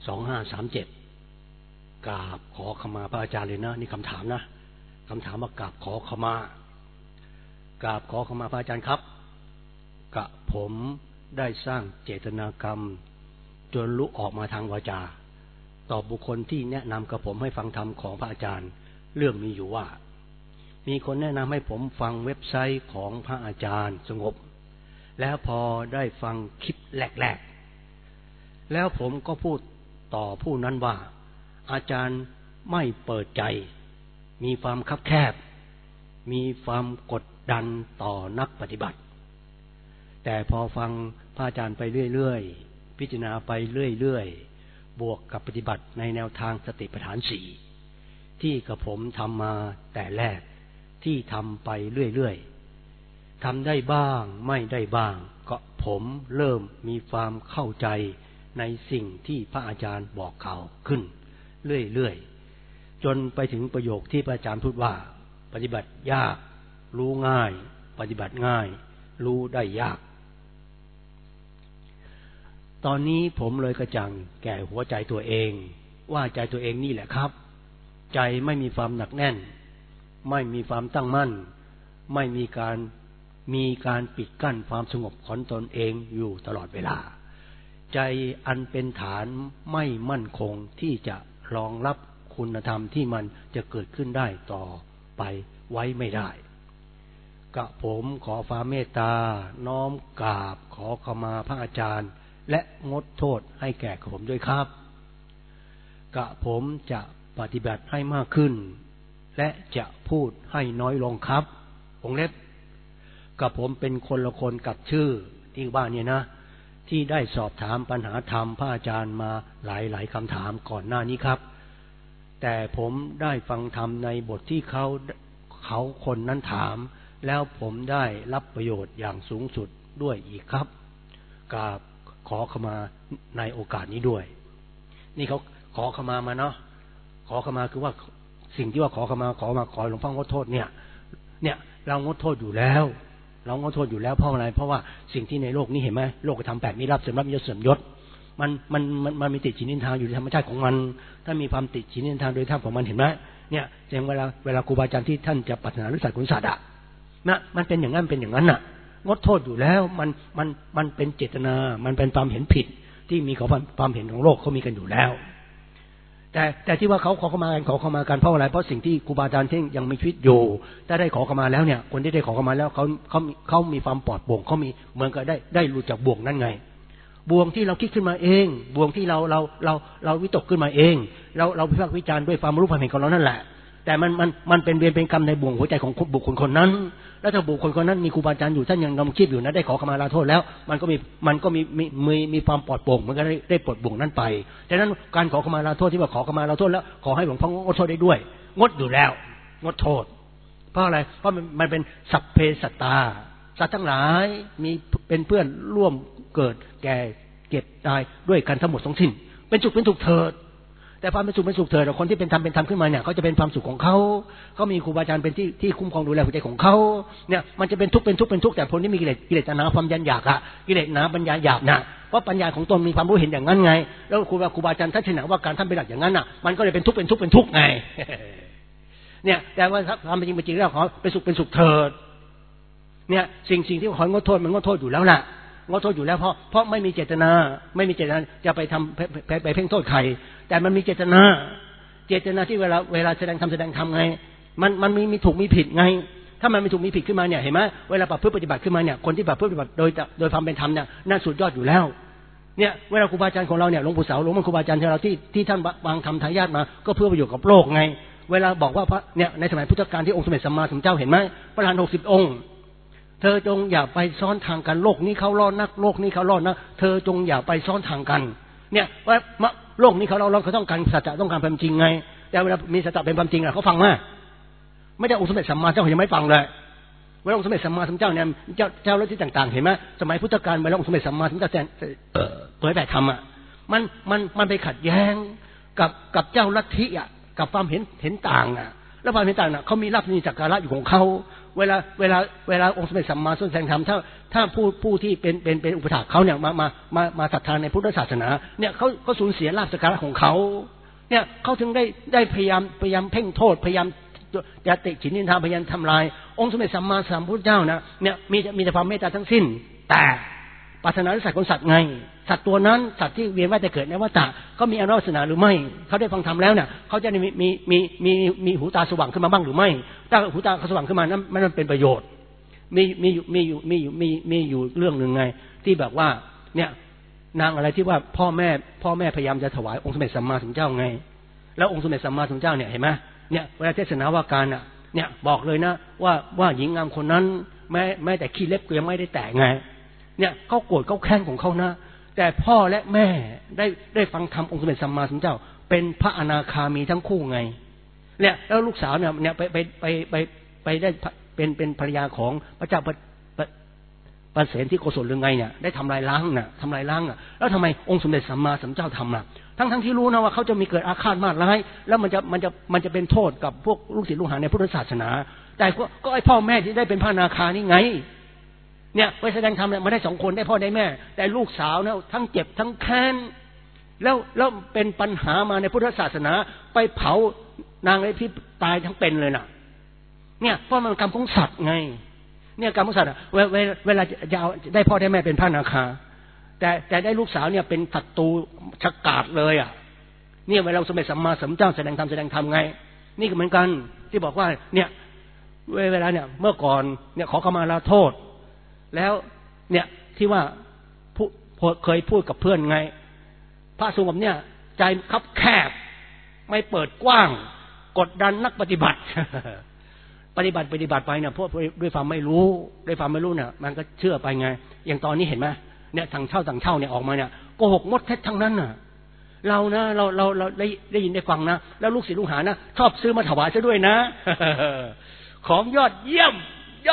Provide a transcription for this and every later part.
2537กราบขอขมาพระอาจารย์เลยนะนี่คำถามนะคำถามว่ากราบขอขมากราบขอขมาพระอาจารย์ครับกะผมได้สร้างเจตนากรรมจนรู้ออกมาทางวาจาต่อบุคคลที่แนะนำกับผมให้ฟังธรรมของพระอาจารย์เรื่องมีอยู่ว่ามีคนแนะนำให้ผมฟังเว็บไซต์ของพระอาจารย์สงบแล้วพอได้ฟังคลิปแรกๆแล้วผมก็พูดต่อผู้นั้นว่าอาจารย์ไม่เปิดใจมีความคับแคบมีความกดดันต่อนักปฏิบัติแต่พอฟังพระอาจารย์ไปเรื่อยๆพิจารณาไปเรื่อยๆบวกกับปฏิบัติในแนวทางสติปัฏฐาน4ที่กับผมทำมาแต่แรกที่ทำไปเรื่อยๆทำได้บ้างไม่ได้บ้างก็ผมเริ่มมีความเข้าใจในสิ่งที่พระอาจารย์บอกกล่าวขึ้นเรื่อยๆจนไปถึงประโยคที่พระอาจารย์พูดว่าปฏิบัติยากรู้ง่ายปฏิบัติง่ายรู้ได้ยากตอนนี้ผมเลยกระจ่างแก่หัวใจตัวเองว่าใจตัวเองนี่แหละครับใจไม่มีความหนักแน่นไม่มีความตั้งมั่นไม่มีการปิดกั้นความสงบของตนเองอยู่ตลอดเวลาใจอันเป็นฐานไม่มั่นคงที่จะรองรับคุณธรรมที่มันจะเกิดขึ้นได้ต่อไปไว้ไม่ได้กะผมขอความเมตตาน้อมกราบขอขมาพระอาจารย์และงดโทษให้แก่ผมด้วยครับกะผมจะปฏิบัติให้มากขึ้นและจะพูดให้น้อยลงครับวงเล็บกะผมเป็นคนละคนกับชื่อที่บ้านเนี่ยนะที่ได้สอบถามปัญหาธรรมพระอาจารย์มาหลายคำถามก่อนหน้านี้ครับแต่ผมได้ฟังธรรมในบทที่เขาคนนั้นถามแล้วผมได้รับประโยชน์อย่างสูงสุดด้วยอีกครับกราบขอขมาในโอกาสนี้ด้วยนี่เขาขอขมาเนาะขอขมาคือว่าสิ่งที่ว่าขอขมาขอหลวงพ่องดโทษเนี่ยเรางดโทษอยู่แล้วเรางดโทษอยู่แล้วเพราะอะไรเพราะว่าสิ่งที่ในโลกนี้เห็นไหมโลกธรรม8มีลาภเสื่อมลาภยศเสื่อมยศมันมีติดฉินนินทาอยู่ในธรรมชาติของมันถ้ามีความติดฉินนินทาโดยธรรมของมันเห็นไหมเนี่ยแสดงเวลาครูบาอาจารย์ที่ท่านจะปรารถนาหรือสัตว์กุศลอะนะมันเป็นอย่างนั้นเป็นอย่างนั้นน่ะงดโทษอยู่แล้วมันเป็นเจตนามันเป็นความเห็นผิดที่มีของความเห็นของโลกเขามีกันอยู่แล้วแต่ที่ว่าเขาขอเข้ามากันเพราะอะไรเพราะสิ่งที่ครูบาอาจารย์ที่ยังมีชีวิตอยู่ถ้าได้ขอเข้ามาแล้วเนี่ยคนที่ได้ขอเข้ามาแล้วเขามีความปลอดโปร่งเขามีเหมือนกับได้รู้จักบ่วงนั่นไงบ่วงที่เราคิดขึ้นมาเองบ่วงที่เราวิตกขึ้นมาเองเราพิพากษ์วิจารณ์ด้วยความรู้ความเห็นของเรานั่นแหละแต่มันเป็นเวรเป็นกรรมในบ่วงหัวใจของบุคคลคนนั้นแล้วถ้าบุคคลคนนั้นมีครูบาอาจารย์อยู่ท่านยังดำคิดอยู่นะได้ขอขมาลาโทษแล้วมันก็มีความปลอดโปร่งมันก็ได้ปลดบ่วงนั้นไปดังนั้นการขอขมาลาโทษที่ว่าขอขมาลาโทษแล้วขอให้หลวงพ่องดโทษได้ด้วยงดอยู่แล้วงดโทษเพราะอะไรเพราะมันเป็นสัพเพสัตตาสัตว์ทั้งหลายมีเป็นเพื่อนร่วมเกิดแก่เก็บตายด้วยกันทั้งหมดทั้งสิ้นเป็นสุขเถิดแต่ความเป็นสุขเถิดคนที่เป็นธรรมขึ้นมาเนี่ยเขาจะเป็นความสุขของเขามีครูบาอาจารย์เป็นที่คุ้มครองดูแลหัวใจของเขาเนี่ยมันจะเป็นทุกข์แต่คนที่มีกิเลสตัณหาความยันอยากกิเลสหนาปัญญาหยาบนะเพราะปัญญาของตนมีความรู้เห็นอย่างนั้นไงแล้วครูบาอาจารย์ท่านเชื่อว่าการท่านเป็นหลักอย่างนั้นน่ะมันก็เลยเป็นทุกข์ไงเนี่ยแต่ว่าความเป็นจริงแล้วขอเป็นสุขเถิดเนี่ยสิ่งที่ของดโทษมันงดโทษอยู่แล้วล่ะงดโทษอยู่แล้วเพราะไม่มีเจตนาจะไปทำไปเพ่งโทษใครแต่มันมีเจตนาที่เวลาแสดงธรรมไงมันมีถูกมีผิดไงถ้ามันไม่ถูกมีผิดขึ้นมาเนี่ยเห็นไหมเวลาปฏิบัติขึ้นมาเนี่ยคนที่ปฏิบัติโดยความเป็นธรรมเนี่ยน่าสุดยอดอยู่แล้วเนี่ยเวลาครูบาอาจารย์ของเราเนี่ยหลวงปู่เสาหลวงพ่อครูบาอาจารย์ของเราที่ท่านวางธรรมทายาทมาก็เพื่อประโยชน์กับโลกไงเวลาบอกว่าเนี่ยในสมัยพุทธกาลที่องค์สมเด็จสัมมาสัมพุทธเจ้าเห็นไหมพระอรหันต์60 องค์เธอจงอย่าไปซ้อนทางกันโลกนี้เขาล่อนักโลกนี้เขาล่อนักเธอจงอย่าไปซ้อนทางกันเนี่ยว่าโลกนี้เขาล่อเขาต้องการสัจจะต้องการความจริงไงแต่เวลามีสัจจะเป็นความจริงเขาฟังไหมไม่ได้องค์สมเด็จสัมมาสัมพุทธเจ้ายังไม่ฟังเลยเวลาองค์สมเด็จสัมมาสัมพุทธเจ้าเนี่ยเจ้าลัทธิต่างๆเห็นไหมสมัยพุทธกาลเวลาองค์สมเด็จสัมมาสัมพุทธเจ้าเผยแผ่ธรรมอ่ะมันไปขัดแย้งกับเจ้าลัทธิอ่ะกับความเห็นต่างอ่ะแล้วพระเมตตาเขามีลาภมีสักการะอยู่ของเขาเวลาองค์สมเด็จสัมมาสัมพุทธเจ้าถ้าผู้ที่เป็นอุปถากเขาเนี่ยมาศรัทธาในพุทธศาสนาเนี่ยเขาสูญเสียลาภสักการะของเขาเนี่ยเขาถึงได้พยายามเพ่งโทษพยายามจะติฉินนินทาพยายามทำลายองค์สมเด็จสัมมาสัมพุทธเจ้านะเนี่ยมีแต่ความเมตตาทั้งสิ้นแต่ปรารถนาสัตว์ของสัตว์ไงสัตว์ตัวนั้นสัตว์ที่เวียนว่ายแต่เกิดในวัฏฏะเขามีอนุปัสนาหรือไม่เขาได้ฟังธรรมแล้วเนี่ยเขาจะมีหูตาสว่างขึ้นมาบ้างหรือไม่ถ้าหูตาเขาสว่างขึ้นมานั้นมันเป็นประโยชน์มีอยู่เรื่องหนึ่งไงที่แบบว่าเนี่ยนางอะไรที่ว่าพ่อแม่พยายามจะถวายองค์สมเด็จสัมมาสัมพุทธเจ้าไงแล้วองค์สมเด็จสัมมาสัมพุทธเจ้าเนี่ยเห็นไหมเนี่ยเวลาเทศนาว่าการน่ะเนี่ยบอกเลยนะว่าหญิงงามคนนั้นแม้แต่ขี้เล็บก็ยังไม่ได้แตะไงเนี่ยเขาโกรธเขาแค้นของเขานะแต่พ่อและแม่ได้ฟังธรรมองค์สมเด็จสัมมาสัมพุทธเจ้าเป็นพระอนาคามีทั้งคู่ไงเนี่ยแล้วลูกสาวเนี่ยไปได้เป็นภรรยาของพระเจ้าประเสนที่โกศลหรือไงเนี่ยได้ทำลายล้างแล้วทำไมองค์สมเด็จสัมมาสัมพุทธเจ้าทำล่ะทั้งที่รู้นะว่าเขาจะมีเกิดอาฆาตมาดร้ายแล้วมันจะเป็นโทษกับพวกลูกศิษย์ลูกหาในพุทธศาสนาแต่ก็ไอ้พ่อแม่ที่ได้เป็นพระอนาคานี่ไงเนี่ยไปแสดงธรรมเนี่ยมาได้2คนได้พ่อได้แม่แต่ลูกสาวเนี่ยทั้งเจ็บทั้งแค้นแล้วเป็นปัญหามาในพุทธศาสนาไปเผานางไอ้ที่ตายทั้งเป็นเลยน่ะเนี่ยเพราะมันกรรมของสัตว์ไงเนี่ยกรรมของสัตว์เวลาจะเอาได้พ่อได้แม่เป็นพระอนาคาแต่ได้ลูกสาวเนี่ยเป็นศัตรูฉกาจเลยอ่ะเนี่ยเวลาสมเด็จสัมมาสัมพุทธเจ้าแสดงธรรมไงนี่ก็เหมือนกันที่บอกว่าเนี่ยเวลาเนี่ยเมื่อก่อนเนี่ยขอขมาลาโทษแล้วเนี่ยที่ว่าเคยพูดกับเพื่อนไงพระสงฆ์เนี่ยใจคับแคบไม่เปิดกว้างกดดันนักปฏิบัติ ปฏิบัติไปเนี่ยเพราะด้วยความไม่รู้เนี่ยมันก็เชื่อไปไงอย่างตอนนี้เห็นไหมเนี่ยต่างเช่าเนี่ยออกมาเนี่ยโกหกมดเท็จทั้งนั้นน่ะเราได้ยินได้ฟังนะแล้วลูกศิษย์ลูกหานะชอบซื้อมาถวายซะด้วยนะ ของยอดเยี่ยม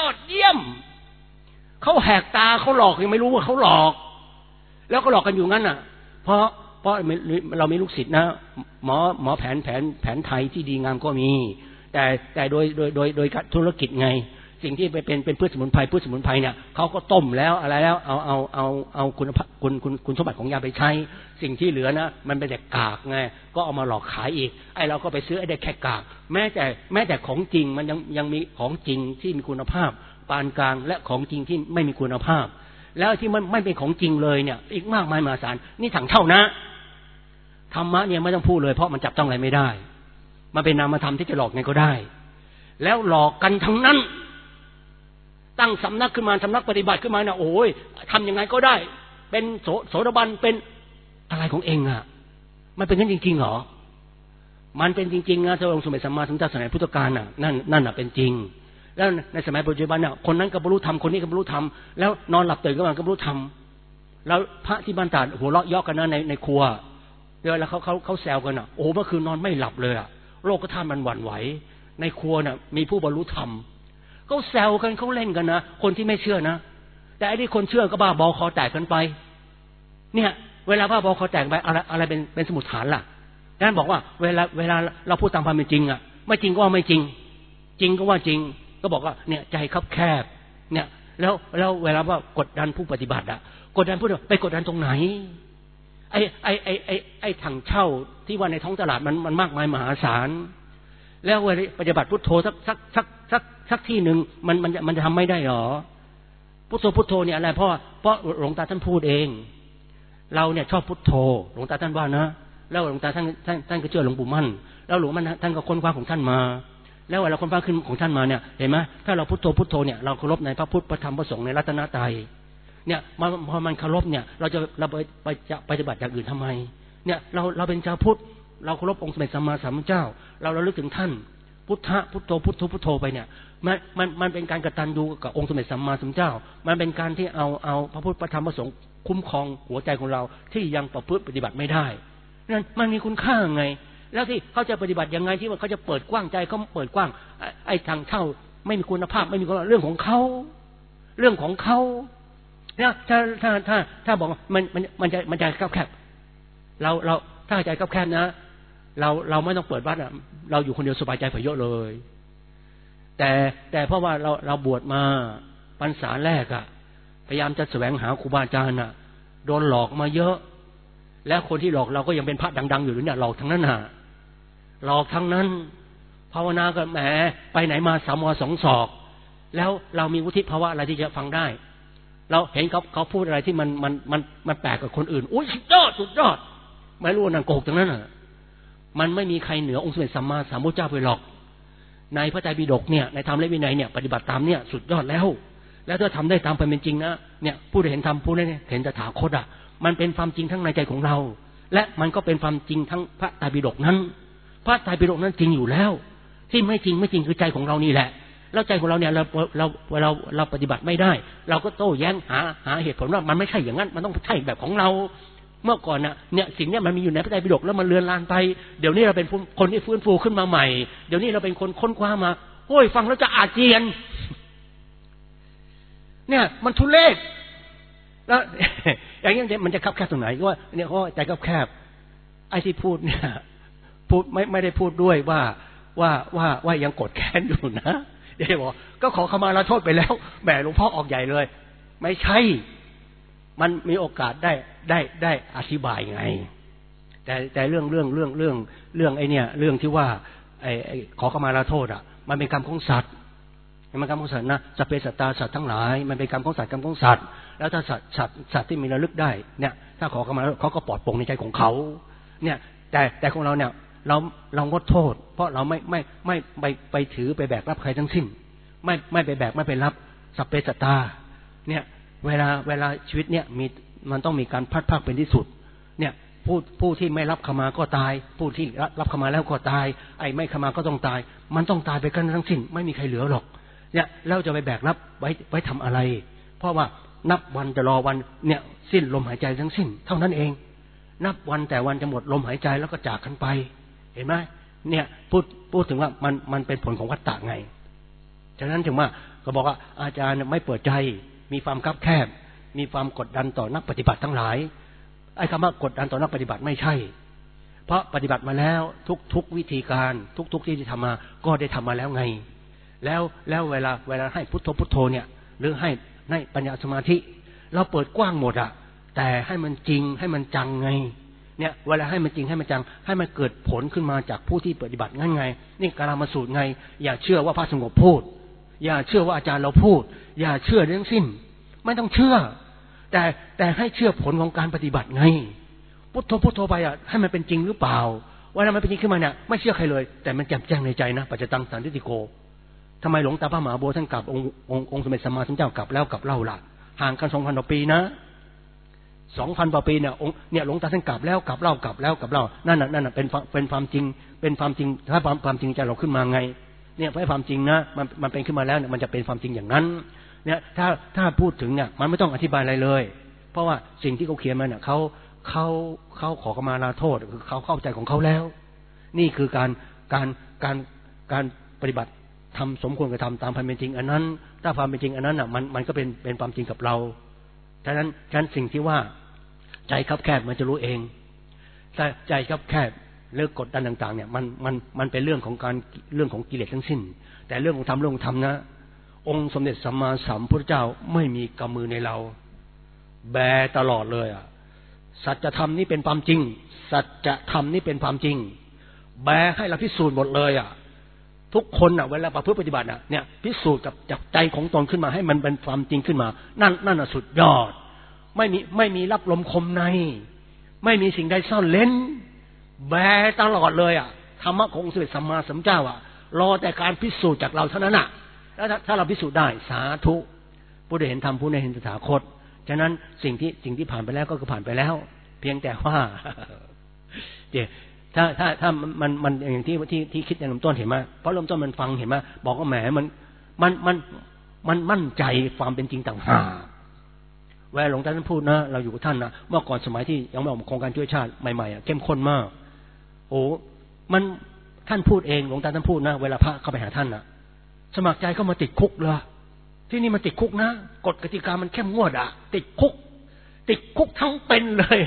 เขาแหกตาเขาหลอกยังไม่รู้ว่าเขาหลอกแล้วก็หลอกกันอยู่งั้นน่ะเพราะเรามีลูกศิษย์นะหมอแผนไทยที่ดีงามก็มีแต่โดยธุรกิจไงสิ่งที่ไปเป็นพืชสมุนไพรเนี่ยเขาก็ต้มแล้วอะไรแล้วเอาคุณสมบัติของยาไปใช้สิ่งที่เหลือนะมันเป็นแต่กากไงก็เอามาหลอกขายอีกไอ้เราก็ไปซื้อไอ้ได้แค่กากแม้แต่ของจริงมันยังมีของจริงที่มีคุณภาพปานกลางและของจริงที่ไม่มีคุณภาพแล้วที่มันไม่เป็นของจริงเลยเนี่ยอีกมากมายมหาศาลนี่ถังเท่านะธรรมะเนี่ยไม่ต้องพูดเลยเพราะมันจับต้องอะไรไม่ได้มันเป็นนามธรรมที่จะหลอกไงก็ได้แล้วหลอกกันทั้งนั้นตั้งสำนักขึ้นมาสำนักปฏิบัติขึ้นมาเนี่ยโอ้ยทำยังไงก็ได้เป็นโสดาบันเป็นอะไรของเองอ่ะมันเป็นงั้นจริงๆเหรอมันเป็นจริงๆนะพระองค์สมเด็จสัมมาสัมพุทธเจ้าสมัยพุทธกาลน่ะนั่นน่ะเป็นจริงแล้วในสมัยปัจจุบันเนี่ยคนนั้นก็บรรลุธรรมคนนี้ก็บรรลุธรรมแล้วนอนหลับตื่นก็บรรลุธรรมแล้วพระที่บ้านตาดหัวเราะเยาะกันนะในครัวเดี๋ยวแล้วเขาแซวกันอ่ะโอ้เมื่อคืนนอนไม่หลับเลยอ่ะโลกธาตุมันหวั่นไหวในครัวน่ะมีผู้บรรลุธรรมเขาแซวกันเขาเล่นกันนะคนที่ไม่เชื่อนะแต่ไอ้ที่คนเชื่อก็บ้าบอคอแตกกันไปเนี่ยเวลาบ้าบอคอแตกไปอะไรเป็นสมุดฐานล่ะนั่นบอกว่าเวลาเราพูดตามความเป็นจริงอ่ะไม่จริงก็ว่าไม่จริงจริงก็ว่าจริงก็บอกว่าเนี่ยใจคับแคบเนี่ยแล้วเวลาว่ากดดันผู้ปฏิบัติอ่ะกดดันผู้ไปกดดันตรงไหนไอ้ถังเช่าที่ว่าในท้องตลาดมันมากมายมหาศาลแล้วเวลาปฏิบัติพุทโธสักที่หนึ่งมันจะทำไม่ได้หรอพุทโธเนี่ยอะไรเพราะหลวงตาท่านพูดเองเราเนี่ยชอบพุทโธหลวงตาท่านว่านะแล้วหลวงตาท่านก็เชื่อหลวงปู่มั่นแล้วหลวงมั่นท่านก็ค้นคว้าของท่านมาแล้วเวลาค้นคว้าขึ้นของท่านมาเนี่ยเห็นไหมถ้าเราพุทโธเนี่ยเราเคารพในพระพุทธพระธรรมพระสงฆ์ในรัตนตรัยเนี่ยพอมันเคารพเนี่ยเราไปปฏิบัติอย่างอื่นทำไมเนี่ยเราเป็นชาวพุทธเราเคารพองค์สมเด็จสัมมาสัมพุทธเจ้าเราระลึกถึงท่านพุทธะพุทโธไปเนี่ยมันเป็นการกตัญญูกับองค์สมเด็จสัมมาสัมพุทธเจ้ามันเป็นการที่เอาพระพุทธพระธรรมพระสงฆ์คุ้มครองหัวใจของเราที่ยังประพฤติปฏิบัติไม่ได้นั่นมันมีคุณค่าไงแล้วที่เขาจะปฏิบัติยังไงที่ว่าเขาจะเปิดกว้างใจเขาเปิดกว้างไอ้ทางเช่าไม่มีคุณภาพไม่มีเรื่องของเขาเนี่ยถ้าบอกมันจะแคบเราถ้าใจแคบนะเราไม่ต้องเปิดวัดอ่ะเราอยู่คนเดียวสบายใจกว่าเยอะเลยแต่เพราะว่าเราบวชมาพรรษาแรกอ่ะพยายามจะแสวงหาครูบาอาจารย์อ่ะโดนหลอกมาเยอะแล้วคนที่หลอกเราก็ยังเป็นพระดังๆอยู่เนี่ยหลอกทั้งนั้นน่ะหลอกทั้งนั้นภาวนาก็แหมไปไหนมา3 ว 2 ศอกแล้วเรามีวุฒิภาวะอะไรที่จะฟังได้เราเห็นเขาพูดอะไรที่มันแปลกกับคนอื่นอุ้ยสุดยอดไม่รู้นั่นโกหกทั้งนั้นน่ะมันไม่มีใครเหนือองค์สมเด็จสัมมาสัมพุทธเจ้าไปหรอกในพระไตรปิฎกเนี่ยในธรรมและวินัยเนี่ยปฏิบัติตามเนี่ยสุดยอดแล้วถ้าทำได้ตามเป็นจริงนะเนี่ยผู้ได้เห็นธรรมผู้ได้เห็นตถาคตอ่ะมันเป็นความจริงทั้งในใจของเราและมันก็เป็นความจริงทั้งพระไตรปิฎกนั้นพระไตรปิฎกนั้นจริงอยู่แล้วที่ไม่จริงคือใจของเรานี่แหละแล้วใจของเราเนี่ยเราปฏิบัติไม่ได้เราก็โต้แย้งหาเหตุผลว่ามันไม่ใช่อย่างนั้นมันต้องใช่แบบของเราเมื่อก่อนน่ะเนี่ยสิ่งเนี้ยมันมีอยู่ในพระไตรปิฎกแล้วมันเลือนลางไปเดี๋ยวนี้เราเป็นคนที่ฟื้นฟูขึ้นมาใหม่เดี๋ยวนี้เราเป็นคนค้นคว้ามาโอ้ยฟังแล้วจะอาเจียนเนี่ยมันทุเรศแล้วอย่างนี้มันจะคับแคบตรงไหนก็ว่าเนี่ยเขาใจคับแคบไอ้ที่พูดเนี่ยพูดไม่ได้พูดด้วยว่ายังกดแค้นอยู่นะเดี๋ยวบอกก็ขอขมาลาโทษไปแล้วแหมหลวงพ่อออกใหญ่เลยไม่ใช่มันมีโอกาสได้อธิบายไงแต่เรื่องไอ้เนี่ยเรื่องที่ว่าไอ้ขอขมาลาโทษอ่ะมันเป็นกรรมของสัตว์มันกรรมของสัตว์นะสัพเพสัตตาสัตว์ทั้งหลายมันเป็นกรรมของสัตว์กรรมของสัตว์แล้วถ้าสัตว์ที่มีระลึกได้เนี่ยถ้าขอขมาเขาก็ปลอดโปร่งในใจของเขาเนี่ยแต่ของเราเนี่ยเรางดโทษเพราะเราไม่ไปถือไปแบกรับใครทั้งสิ้นไม่ไปแบกไม่ไปรับสัพเพสัตตาเนี่ยเวลาชีวิตเนี่ยมันต้องมีการพัดภาคเป็นที่สุดเนี่ยผู้ที่ไม่รับขมาก็ตายผู้ที่รับขมาแล้วก็ตายไอ้ไม่ขมาก็ต้องตายมันต้องตายไปกันทั้งสิ้นไม่มีใครเหลือหรอกเนี่ยเราจะไปแบกรับไว้ทำอะไรเพราะว่านับวันจะรอวันเนี่ยสิ้นลมหายใจทั้งสิ้นเท่านั้นเองนับวันแต่วันจะหมดลมหายใจแล้วก็จากกันไปเห็นไหมเนี่ยพูดถึงว่ามันเป็นผลของวัฏฏะไงฉะนั้นถึงว่าก็บอกว่าอาจารย์ไม่เปิดใจมีความคับแคบมีความกดดันต่อนักปฏิบัติทั้งหลายไอ้คำว่ากดดันต่อนักปฏิบัติไม่ใช่เพราะปฏิบัติมาแล้วทุกวิธีการทุกที่ทำมาก็ได้ทำมาแล้วไงแล้วเวลาให้พุทโธเนี่ยหรือให้ปัญญาสมาธิเราเปิดกว้างหมดอะแต่ให้มันจริงให้มันจังไงเนี่ยเวลาให้มันจริงให้มันจังให้มันเกิดผลขึ้นมาจากผู้ที่ปฏิบัติงั้นไงนี่กาลามสูตรไงอย่าเชื่อว่าพระสงฆ์พูดอย่าเชื่อว่าอาจารย์เราพูดอย่าเชื่อทั้งสิ้นไม่ต้องเชื่อแต่ให้เชื่อผลของการปฏิบัติไงพุทโธไปอ่ะให้มันเป็นจริงหรือเปล่าว่าถ้ามันเป็นจริงขึ้นมาเนี่ยไม่เชื่อใครเลยแต่มันแจ่มแจ้งในใจนะปัจจตังสันติโกทำไมหลวงตาพระมหาบัวท่านกลับองค์สมเด็จสัมมาสัมพุทธเจ้ากลับแล้วกลับเล่าล่ะห่างกัน 2,000 กว่าปีนะ 2,000 กว่าปีเนี่ยหลวงตาท่านกลับแล้วกลับเล่นั่นน่ะเป็นความจริงถ้าความจริงใจเราขึ้นมาไงเนี่ยเพราะความจริงนะมันเป็นขึ้นมาแล้วเนี่ยมันจะเป็นความจริงอย่างนั้นเนี่ยถ้าพูดถึงเนี่ยมันไม่ต้องอธิบายอะไรเลยเพราะว่าสิ่งที่เขาเขียนมาเนี่ยเขาขอขมาลาโทษคือเขาเข้าใจของเขาแล้วนี่คือการปฏิบัติทำสมควรกระทำตามความเป็นจริงอันนั้นถ้าความเป็นจริงอันนั้นอ่ะมันก็เป็นความจริงกับเราฉะนั้นสิ่งที่ว่าใจคับแคบมันจะรู้เองแต่ใจคับแคบเรื่องกดดันต่างๆเนี่ยมันเป็นเรื่องของกิเลสทั้งสิ้นแต่เรื่องของธรรมนะองค์สมเด็จสัมมาสัมพุทธเจ้าไม่มีกำมือในเราแบตลอดเลยอ่ะสัจธรรมนี่เป็นความจริงสัจธรรมนี่เป็นความจริงแบให้เราพิสูจน์หมดเลยอ่ะทุกคนอ่ะเวลาประพฤติปฏิบัติเนี่ยพิสูจน์กับจากใจของตนขึ้นมาให้มันเป็นความจริงขึ้นมานั่นน่ะสุดยอดไม่มีรับลมคมในไม่มีสิ่งใดซ่อนเร้นแบตลอดเลยอ่ะธรรมะขององค์สมเด็จสัมมาสัมพุทธเจ้าอ่ะรอแต่การพิสูจน์จากเราเท่านั้นอ่ะแล้วถ้าเราพิสูจน์ได้สาธุผู้ได้เห็นธรรมผู้ได้เห็นตถาคตฉะนั้นสิ่งที่ผ่านไปแล้วก็คือผ่านไปแล้วเพียงแต่ว่าถ้ามันอย่างที่คิดในเริ่มต้นเห็นไหมเพราะเริ่มต้นมันฟังเห็นไหมบอกว่าแหมมันมั่นใจความเป็นจริงต่างหากเวลาหลวงตาท่านพูดนะเราอยู่กับท่านนะเมื่อก่อนสมัยที่ยังไม่ออกโครงการช่วยชาติใหม่ๆเข้มข้นมากโอ้มันท่านพูดเองหลวงตาท่านพูดนะเวลาพระเข้าไปหาท่านนะสมัครใจก็มาติดคุกเลยที่นี่มันติดคุกนะกฎกติกามันเข้มงวดอ่ะติดคุกทั้งเป็นเลยอ่ะ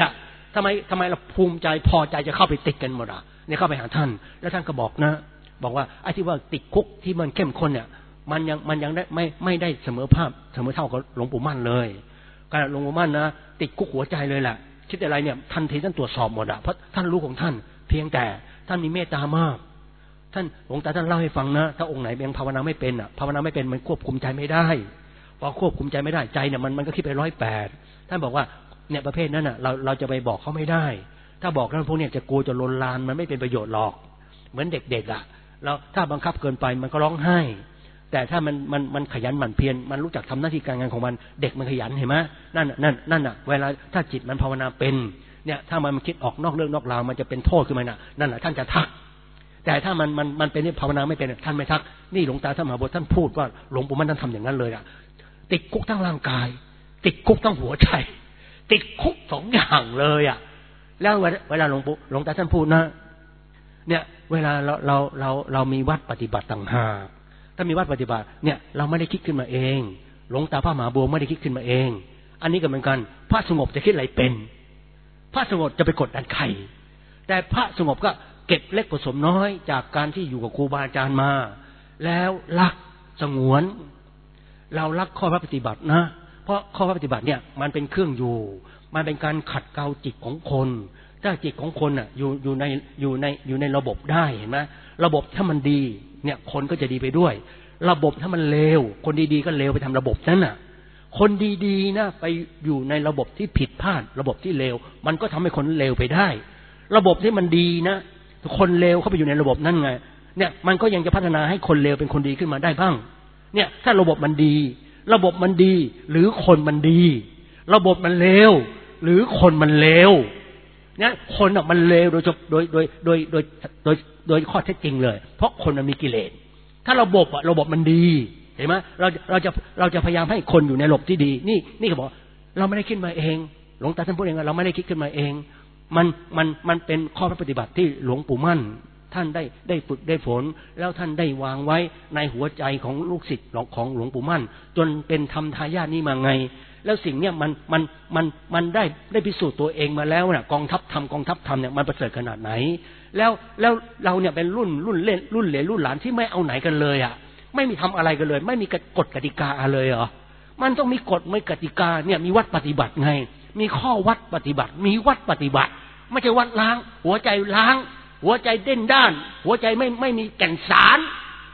ทำไมเราภูมิใจพอใจจะเข้าไปติดกันหมดเนี่ยเข้าไปหาท่านแล้วท่านก็บอกนะบอกว่าไอ้ที่ว่าติดคุกที่มันเข้มข้นเนี่ยมันยังได้ไม่ได้เสมอเท่ากับหลวงปู่มั่นเลยการหลวงปู่มั่นนะติดคุกหัวใจเลยแหละคิดอะไรเนี่ยทันทีท่านตรวจสอบหมดเพราะท่านรู้ของท่านเพียงแต่ท่านมีเมตตามากท่านหลวงตาท่านเล่าให้ฟังนะถ้าองค์ไหนยังภาวนาไม่เป็นภาวนาไม่เป็นมันควบคุมใจไม่ได้พอควบคุมใจไม่ได้ใจเนี่ยมันก็คิดไป108ท่านบอกว่าเนี่ยประเภทนั้นเราจะไปบอกเขาไม่ได้ถ้าบอกนั้นพวกเนี่ยจะกลัวจะลนลานมันไม่เป็นประโยชน์หรอกเหมือนเด็กๆเราถ้าบังคับเกินไปมันก็ร้องไห้แต่ถ้ามันขยันหมั่นเพียรมันรู้จักทำหน้าที่การงานของมันเด็กมันขยันเห็นไหมนั่นเวลาถ้าจิตมันภาวนาเป็นเนี่ยถ้ามันคิดออกนอกเรื่องนอกราวมันจะเป็นโทษขึ้นมานั่นท่านจะทักแต่ถ้ามันเป็นภาวนาไม่เป็นท่านไม่ทักนี่หลวงตาท่านมหาบัวท่านพูดว่าหลวงปู่มั่นท่านทำอย่างนั้นเลยติดคุกทั้งร่างกายติดคุกทั้งหัวใจติดคุก2 อย่างเลยแล้วเวลาหลวงตาท่านพูดนะเนี่ยเวลาเรามีวัดปฏิบัติต่างหากถ้ามีวัดปฏิบัติเนี่ยเราไม่ได้คิดขึ้นมาเองหลวงตาพระมหาบัวไม่ได้คิดขึ้นมาเองอันนี้ก็เหมือนกันพระสงบจะคิดอะไรเป็นพระสงบจะไปกดดันใครแต่พระสงบก็เก็บเล็กผสมน้อยจากการที่อยู่กับครูบาอาจารย์มาแล้วรักสงวนเรารักข้อพระปฏิบัตินะเพราะข้อพระปฏิบัติเนี่ยมันเป็นเครื่องอยู่มันเป็นการขัดเกลาจิตของคนถ้าจิตของคนอยู่ในระบบได้เห็นไหมระบบถ้ามันดีเนี่ยคนก็จะดีไปด้วยระบบถ้ามันเลวคนดีๆก็เลวไปทำระบบนั้นคนดีๆนะไปอยู่ในระบบที่ผิดพลาดระบบที่เลวมันก็ทำให้คนเลวไปได้ระบบที่มันดีนะคนเลวเข้าไปอยู่ในระบบนั้นไงเนี่ยมันก็ยังจะพัฒนาให้คนเลวเป็นคนดีขึ้นมาได้บ้างเนี่ยถ้าระบบมันดีหรือคนมันดีระบบมันเลวหรือคนมันเลวเนี่ยคนมันเลวโดยข้อเท็จจริงเลยเพราะคนมันมีกิเลสถ้าระบบมันดีเห็นไหมเราจะพยายามให้คนอยู่ในระบบที่ดีนี่เขาบอกเราไม่ได้คิดมาเองหลวงตาท่านพูดเองว่าเราไม่ได้คิดขึ้นมาเองมันเป็นข้อปฏิบัติที่หลวงปู่มั่นท่านได้ฝึกได้ฝนแล้วท่านได้วางไว้ในหัวใจของลูกศิษย์ของหลวงปู่มั่นจนเป็นธรรมทายาทนี้มาไงแล้วสิ่งเนี้ยมันได้พิสูจน์ตัวเองมาแล้วน่ะกองทัพธรรมเนี่ยมันประเสริฐขนาดไหนแล้วเราเนี่ยเป็นรุ่นเหลนรุ่นหลานที่ไม่เอาไหนกันเลยไม่มีทำอะไรกันเลยไม่มีกฎกติกาเลยเหรอมันต้องมีกฎมีกติกาเนี่ยมีวัดปฏิบัติไงมีข้อวัดปฏิบัติมีวัดปฏิบัติไม่ใช่วัดล้างหัวใจล้างหัวใจเด่นด้านหัวใจไม่มีแก่นสาร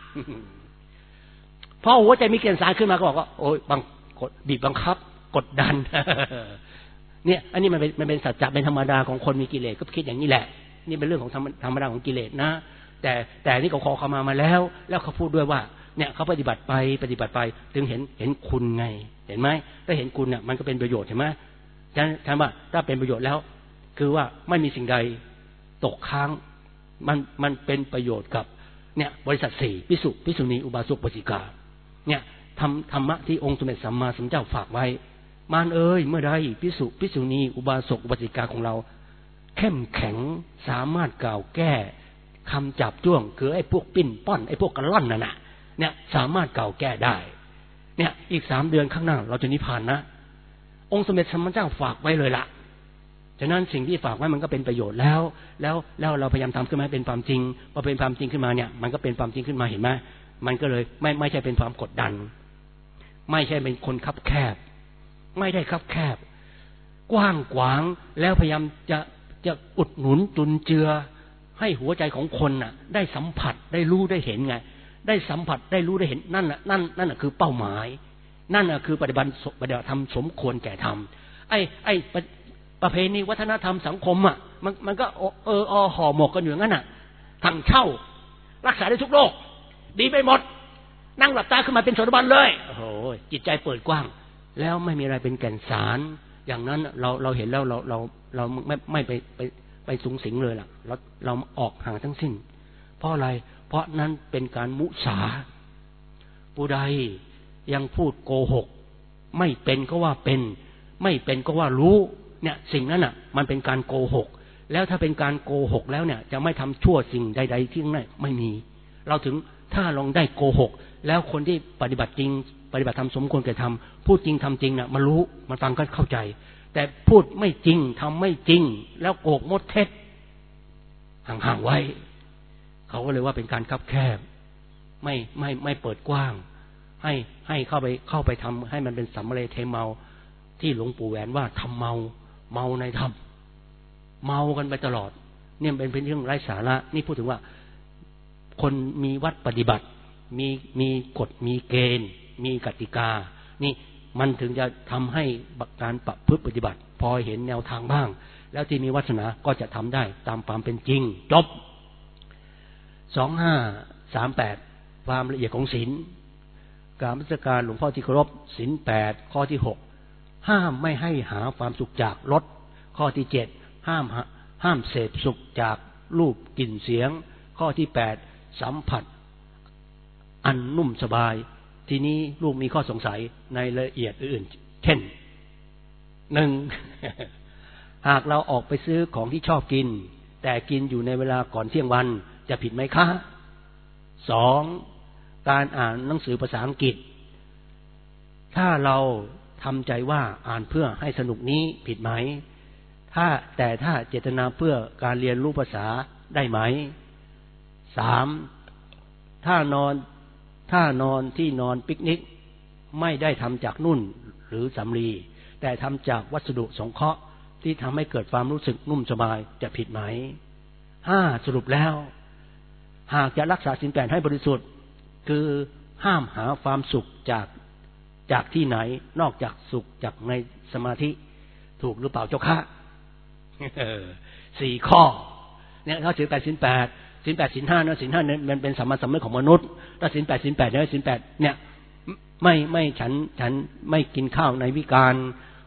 พอหัวใจมีแก่นสารขึ้นมาก็บอกว่าโอ้ยบีบบังคับกดดันเนี่ยอันนี้มันเป็นสัจจะเป็นธรรมดาของคนมีกิเลสก็คิดอย่างนี้แหละนี่เป็นเรื่องของธรรมดาของกิเลสนะแต่นี่เขาขอเขามาแล้วเขาพูดด้วยว่าเนี่ยเขาปฏิบัติไปถึงเห็นคุณไงเห็นไหมถ้าเห็นคุณเนี่ยมันก็เป็นประโยชน์ใช่ไหมฉะนั้นว่าถ้าเป็นประโยชน์แล้วคือว่าไม่มีสิ่งใดตกค้างมันเป็นประโยชน์กับเนี่ยบริษัท4ภิกษุณีอุบาสกอุบาสิกาเนี่ยธรรมะที่องค์สมเด็จสัมมาสัมพุทธเจ้าฝากไว้มารเอ้ยเมื่อใดภิกษุณีอุบาสกอุบาสิกาของเราเข้มแข็งสามารถกล่าวแก้คำจับจ้วงคือไอ้พวกปิ้นป้อนไอ้พวกกระล่อนนั่นน่ะเนี่ยสามารถกล่าวแก้ได้เนี่ยอีก3 เดือนข้างหน้าเราจะนิพพานนะองค์สมเด็จสัมมาสัมพุทธเจ้าฝากไว้เลยล่ะฉะนั้นสิ่งที่ฝากไว้มันก็เป็นประโยชน์แล้วเราพยายามทำขึ้นมาให้เป็นความจริงพอเป็นความจริงขึ้นมาเนี่ยมันก็เป็นความจริงขึ้นมาเห็นไหมมันก็เลยไม่ใช่เป็นความกดดันไม่ใช่เป็นคนคับแคบไม่ได้คับแคบกว้างขวางแล้วพยายามจะอุดหนุนจุนเจือให้หัวใจของคนน่ะได้สัมผัสได้รู้ได้เห็นไงได้สัมผัสได้รู้ได้เห็นนั่นน่ะคือเป้าหมายนั่นน่ะคือปฏิบัติธรรมสมควรแก่ธรรมไอ้ประเพณีวัฒนธรรมสังคมมันก็ห่อหมกกันอยู่งั้นน่ะถังเช่ารักษาได้ทุกโรคดีไปหมดนั่งหลับตาขึ้นมาเป็นโสดาบันเลยโอ้โหจิตใจเปิดกว้างแล้วไม่มีอะไรเป็นแก่นสารอย่างนั้นเราเห็นแล้วเราไม่ไปสูงสิงเลยล่ะเราออกห่างทั้งสิ้นเพราะอะไรเพราะนั้นเป็นการมุสาผู้ใดยังพูดโกหกไม่เป็นก็ว่าเป็นไม่เป็นก็ว่ารู้เนี่ยสิ่งนั้นน่ะมันเป็นการโกหกแล้วถ้าเป็นการโกหกแล้วเนี่ยจะไม่ทำชั่วสิ่งใดๆที่นั่นไม่มีเราถึงถ้าลองได้โกหกแล้วคนที่ปฏิบัติจริงปฏิบัติธรรมสมควรแก่ธรรมพูดจริงทำจริงน่ะมันรู้มันฟังก็เข้าใจแต่พูดไม่จริงทำไม่จริงแล้วโกหกมดเท็จห่างๆไว้เขาก็เลยว่าเป็นการคับแคบไม่เปิดกว้างให้เข้าไปทำให้มันเป็นสัมมาเลเทเมาที่หลวงปู่แหวนว่าทำเมาในธรรมเมากันไปตลอดเนี่ยเป็นเรื่องไร้สาระนี่พูดถึงว่าคนมีวัดปฏิบัติมีกฎมีเกณฑ์มีกติกานี่มันถึงจะทำให้การประพฤติปฏิบัติพอเห็นแนวทางบ้างแล้วที่มีวาสนาก็จะทำได้ตามความเป็นจริงจบ2538ความละเอียดของศีลกราบนมัสการหลวงพ่อที่เคารพศีล8ข้อที่6ห้ามไม่ให้หาความสุขจากรสข้อที่7ห้ามเสพสุขจากรูปกลิ่นเสียงข้อที่8สัมผัสอันนุ่มสบายทีนี้ลูกมีข้อสงสัยในรายละเอียดอื่นเช่น 1. หากเราออกไปซื้อของที่ชอบกินแต่กินอยู่ในเวลาก่อนเที่ยงวันจะผิดไหมคะ 2. การอ่านหนังสือภาษาอังกฤษถ้าเราทำใจว่าอ่านเพื่อให้สนุกนี้ผิดไหมแต่ถ้าเจตนาเพื่อการเรียนรู้ภาษาได้ไหม 3. ถ้านอนที่นอนปิกนิกไม่ได้ทำจากนุ่นหรือสำลีแต่ทำจากวัสดุสงเคราะห์ที่ทำให้เกิดความรู้สึกนุ่มสบายจะผิดไหม 5. สรุปแล้วหากจะรักษาศีล 8ให้บริสุทธิ์คือห้ามหาความสุขจากที่ไหนนอกจากสุขจากในสมาธิถูกหรือเปล่าเจ้าคะ4 ข้อเนี่ยเขาถือ8ศีล 8ศีล 8ศีล 5นะศีล 5เนี่ยมันเป็นสามัญสำนึกของมนุษย์ถ้าศีล 8ศีล 8เนี่ยศีล 8เนี่ยไม่ฉันไม่กินข้าวในวิกาล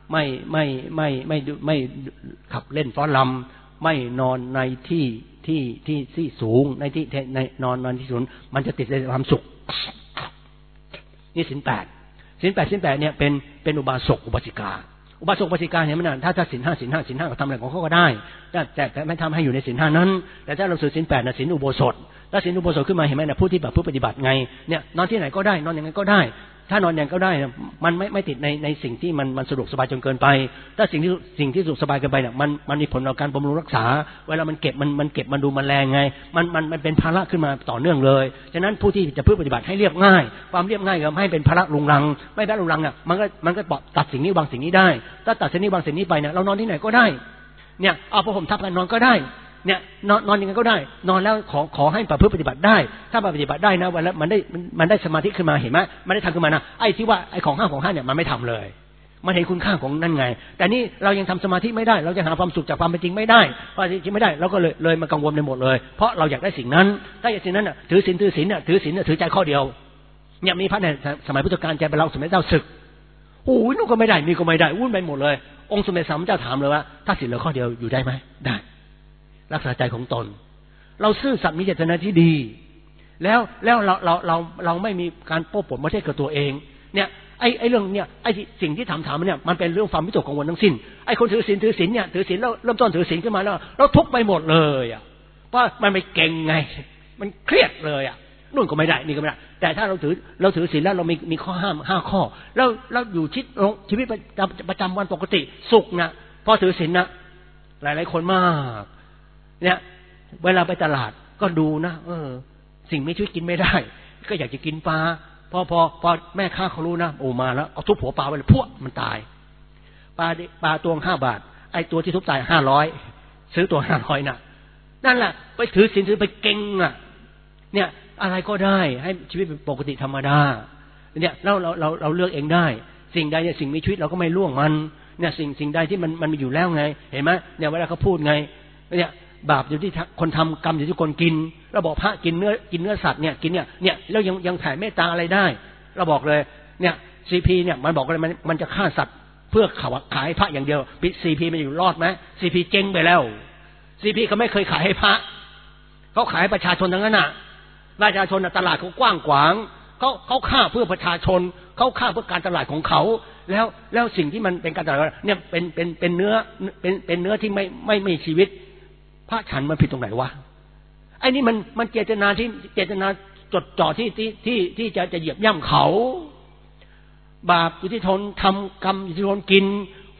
ไม่ขับเล่นฟ้อนรำไม่นอนในที่สูงในนอนที่สูงมันจะติดในความสุขนี่ศีล 8ศีล 8เนี่ยเป็นอุบาสกอุบาสิกาเห็นไหมนะถ้าศีล 5ก็ทำอะไรของเขาก็ได้แต่ไม่ทำให้อยู่ในศีล 5นั้นแต่ถ้าเราถือศีล 8นะศีลอุโบสถถ้าศีลอุโบสถขึ้นมาเห็นไหมนะผู้ที่แบบผู้ปฏิบัติไงเนี่ยนอนที่ไหนก็ได้นอนยังไงก็ได้ถ้านอนอย่างก็ได้มันไม่ติดในสิ่งที่มันสะดวกสบายจนเกินไปถ้าสิ่งที่สะดวกสบายเกินไปเนี่ยมันมีผลต่อการบำรุงรักษาเวลามันเก็บมันดูมันแรงไงมันเป็นภาระขึ้นมาต่อเนื่องเลยฉะนั้นผู้ที่จะปฏิบัติให้เรียบง่ายความเรียบง่ายก็ให้เป็นภาระรุงรังไม่ได้รุงรังอ่ะมันก็ตัดสิ่งนี้วางสิ่งนี้ได้ถ้าตัดสิ่งนี้วางสิ่งนี้ไปเนี่ยเรานอนที่ไหนก็ได้เนี่ยเอาผ้าห่มทับกันนอนก็ได้เนี่ยนอนยังไงก็ได้นอนแล้วขอให้ประพฤติปฏิบัติได้ถ้าปฏิบัติได้นะวันแล้วมันได้สมาธิขึ้นมาเห็นไหมมันได้ทำขึ้นมานะไอ้ที่ว่าไอ้ของห้าเนี่ยมันไม่ทำเลยมันเห็นคุณค่าของนั่นไงแต่นี่เรายังทำสมาธิไม่ได้เราจะหาความสุขจากความเป็นจริงไม่ได้เพราะจริงไม่ได้เราก็เลยมากังวลในหมดเลยเพราะเราอยากได้สิ่งนั้นถ้าอยากสิ่งนั้นน่ะถือศีลถือใจข้อเดียวเนี่ยมีพระในสมัยพุทธกาลใจเป็นเราสมัยเจ้าศึกโอ้ยนู่นก็ไม่ได้นี่ก็ไม่ได้วุ่นไปหมดเลยองค์สมเด็จสัมมาสัมพุทธเจ้าถามเลยว่าถ้าศีลเหลือข้อเดียวอยู่ได้ไหมได้รักษาใจของตนเราซื่อสัตย์มีเจตนาที่ดีแล้วเราไม่มีการโป้ปดไม่ใช่กับตัวเองเนี่ยไอ้เรื่องเนี่ยไอ้สิ่งที่ถามเนี่ยมันเป็นเรื่องความวิตกกังวลทั้งสิ้นไอ้คนถือศีลเนี่ยถือศีลแล้วเริ่มต้นถือศีลขึ้นมาแล้วเราทุกข์ไปหมดเลยอ่ะเพราะมันไม่เก่งไงมันเครียดเลยอ่ะนู่นก็ไม่ได้นี่ก็ไม่ได้แต่ถ้าเราถือศีลแล้วเรามีข้อห้าม5ข้อแล้วอยู่ชีวิตประจำวันปกติสุขนะพอถือศีลนะหลายคนมากเนี่ยเวลาไปตลาดก็ดูนะสิ่งมีชีวิตกินไม่ได้ก็อยากจะกินปลาพอแม่ค้าเขารู้นะโอ้มาแล้วเอาทุบหัวปลาไปเลยพวกมันตายปลาตัว5 บาทไอ้ตัวที่ทุบตาย500ซื้อตัว500น่ะนั่นแหละไปถือศีลถือไปเก่งอ่ะเนี่ยอะไรก็ได้ให้ชีวิตเป็นปกติธรรมดาเนี่ยเราเลือกเองได้สิ่งใดเนี่ยสิ่งมีชีวิตเราก็ไม่ล่วงมันเนี่ยสิ่งใดที่มันมีอยู่แล้วไงเห็นไหมเนี่ยเวลาเขาพูดไงเนี่ยบาปอยู่ที่คนทำกรรมอยู่ที่คนกินเราบอกพระกินเนื้อสัตว์เนี่ยกินเนี่ยแล้วยังแผ่เมตตาอะไรได้เราบอกเลยเนี่ยCPเนี่ยมันบอกเลยมันจะฆ่าสัตว์เพื่อขายให้พระอย่างเดียวCPมันอยู่รอดไหมCPเจ๊งไปแล้วCPเขาไม่เคยขายให้พระเขาขายให้ประชาชนทั้งนั้นน่ะประชาชนตลาดเขากว้างขวางเขาฆ่าเพื่อประชาชนเขาฆ่าเพื่อการตลาดของเขาแล้วสิ่งที่มันเป็นการตลาดเนี่ยเป็นเนื้อที่ไม่มีชีวิตพระฉันมันผิดตรงไหนวะไอ้นี่มันเจตนาจดจ่อที่จะเหยียบย่ำเขาบาปอยู่ที่ทนทำกรรมอยู่ที่ทนกิน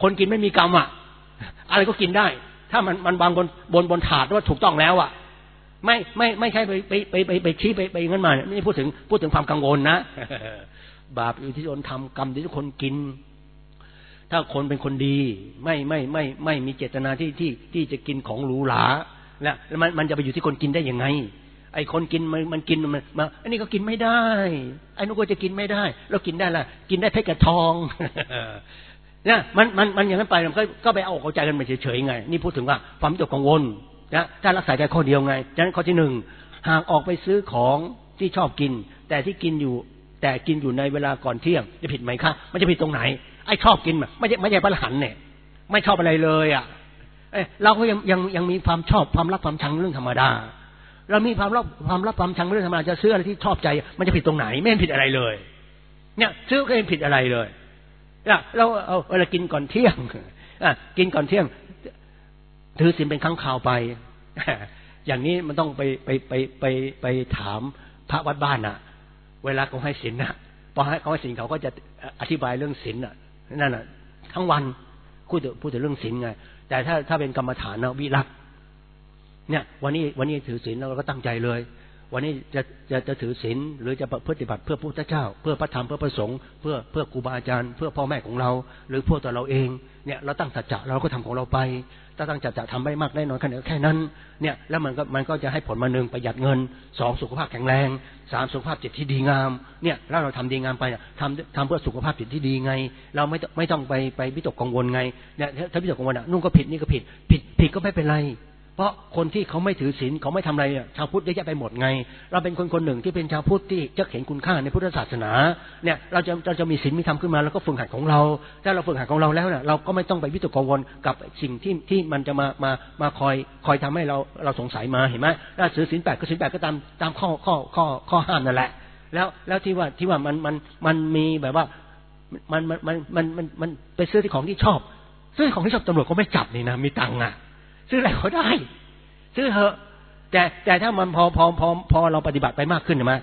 คนกินไม่มีกรรมอ่ะอะไรก็กินได้ถ้ามันวางบนถาดว่าถูกต้องแล้วอ่ะไม่ใช่ไปชี้ไปงั้นมาไม่ได้พูดถึงความกังวลนะบาปอยู่ที่คนทำกรรมที่ทุกคนกินถ้าคนเป็นคนดีไม่มีเจตนาที่จะกินของหรูหราแล้วมันจะไปอยู่ที่คนกินได้ยังไงไอ้คนกินมันกินมาอันนี้ก็กินไม่ได้ไอ้นู้นก็จะกินไม่ได้แล้วกินได้ล่ะกินได้เพชรกับทองเนี่ยมันอย่างนั้นไปมันก็ไปเอาใจกันไปเฉยๆไงนี่พูดถึงว่าความวิตกกังวลนะถ้ารักษาใจข้อเดียวไงฉะนั้นข้อที่หนึ่งหากออกไปซื้อของที่ชอบกินแต่ที่กินอยู่ในเวลาก่อนเที่ยงจะผิดไหมคะมันจะผิดตรงไหนไอ้ชอบกินไม่ใช่พระอรหันต์เนี่ยไม่ชอบอะไรเลยอ่ะเราก็ยังมีความชอบความรักความชังเรื่องธรรมดาเรามีความรักความชังเรื่องธรรมดาจะซื้ออะไรที่ชอบใจมันจะผิดตรงไหนไม่เห็นผิดอะไรเลยเนี่ยซื้อก็ไม่ผิดอะไรเลยเราเอาเวลากินก่อนเที่ยงกินก่อนเที่ยงถือศีลเป็นครั้งคราวไปอย่างนี้มันต้องไปถามพระวัดบ้านน่ะเวลาเขาให้ศีลน่ะพอให้เขาให้ศีลเขาก็จะอธิบายเรื่องศีลน่ะนั่นน่ะทั้งวันพูดถึงเรื่องศีลไงแต่ถ้าเป็นกรรมฐานนะวิรัตเนี่ยวันนี้ถือศีลเราก็ตั้งใจเลยวันนี้จะถือศีลหรือจะปฏิบัติเพื่อพระพุทธเจ้าเพื่อพระธรรมเพื่อพระสงฆ์เพื่อครูบาอาจารย์เพื่อพ่อแม่ของเราหรือเพื่อตัวเราเองเนี่ยเราตั้งสัจจะเราก็ทำของเราไปถ้าตั้งสัจจะทำได้มากได้น้อยแค่นั้นเนี่ยแล้วมันก็จะให้ผลมาหนึ่งประหยัดเงินสองสุขภาพแข็งแรงสามสุขภาพจิตที่ดีงามเนี่ยแล้วเราทำดีงามไปทำเพื่อสุขภาพจิตที่ดีไงเราไม่ต้องไปวิตกกังวลไงเนี่ยถ้าวิตกกังวลนู่นก็ผิดนี่ก็ผิดก็ไม่เป็นไรเพราะคนที่เขาไม่ถือศีลเขาไม่ทำอะไรชาวพุทธเยอะแยะไปหมดไงเราเป็นคนหนึ่งที่เป็นชาวพุทธที่จะเห็นคุณค่าในพุทธศาสนาเนี่ยเราจะมีศีลมีธรรมขึ้นมาแล้วก็ฝึกหัดของเราถ้าเราฝึกหัดของเราแล้วเนี่ยเราก็ไม่ต้องไปวิตกกังวลกับสิ่งที่มันจะมาคอยทำให้เราสงสัยมาเห็นไหมถ้าถือศีล 8ก็ศีล 8ก็ตามข้อห้ามนั่นแหละแล้วที่ว่ามันมีแบบว่ามันไปซื้อที่ของที่ชอบซื้อของที่ชอบตำรวจก็ไม่จับนี่นะมีตังค์อ่ะซื้ออะไรก็ได้ซื้อเถอะแต่ถ้ามันพอเราปฏิบัติไปมากขึ้นใช่ไหม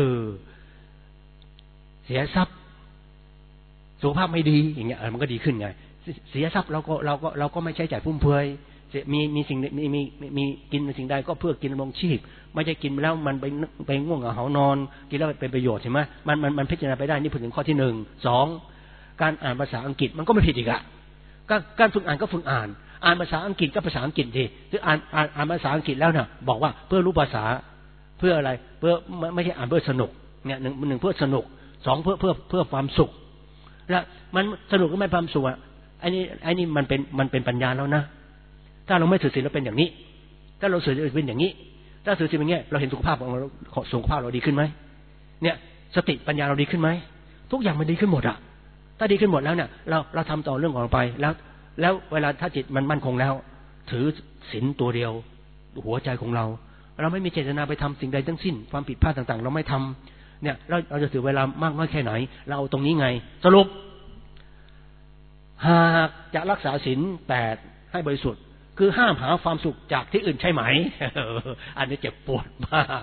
เสียทรัพย์สุขภาพไม่ดีอย่างเงี้ยมันก็ดีขึ้นไงเสียทรัพย์เราก็ไม่ใช้จ่ายฟุ่มเฟือยมีสิ่งมีกินสิ่งใดก็เพื่อกินดำรงชีพไม่ใช่กินแล้วมันไปง่วงเหานอนกินแล้วเป็นประโยชน์ใช่ไหมมันพิจารณาไปได้นี่พูดถึงข้อที่หนึ่งสองการอ่านภาษาอังกฤษมันก็ไม่ผิดอีกอะการฝึกอ่านก็ฝึกอ่านภาษาอังกฤษก็ภาษาอังกฤษดิคืออ่านภาษาอังกฤษแล้วเนี่ยบอกว่าเพื่อรู้ภาษาเพื่ออะไรเพื่อไม่ใช่อ่านเพื่อสนุกเนี่ยหนึ่งเพื่อสนุกสองเพื่อความสุขแล้วมันสนุกก็ไม่ความสุขอ่ะไอ้นี่มันเป็นปัญญาแล้วนะถ้าเราไม่ถือศีลเราเป็นอย่างนี้ถ้าเราถือศีลเป็นอย่างนี้ถ้าถือศีลอย่างเงี้ยเราเห็นสุขภาพของเราดีขึ้นไหมเนี่ยสติปัญญาเราดีขึ้นไหมทุกอย่างมันดีขึ้นหมดอ่ะถ้าดีขึ้นหมดแล้วเนี่ยเราทำต่อเรื่องของเราไปแล้วเวลาถ้าจิตมันมั่นคงแล้วถือศีลตัวเดียวหัวใจของเราไม่มีเจตนาไปทำสิ่งใดทั้งสิ้นความผิดพลาดต่างๆเราไม่ทำเนี่ยเราจะถือเวลามากน้อยแค่ไหนเราเอาตรงนี้ไงสรุปหากจะรักษาศีล 8ให้บริสุทธิ์คือห้ามหาความสุขจากที่อื่นใช่ไหม อันนี้เจ็บปวดมาก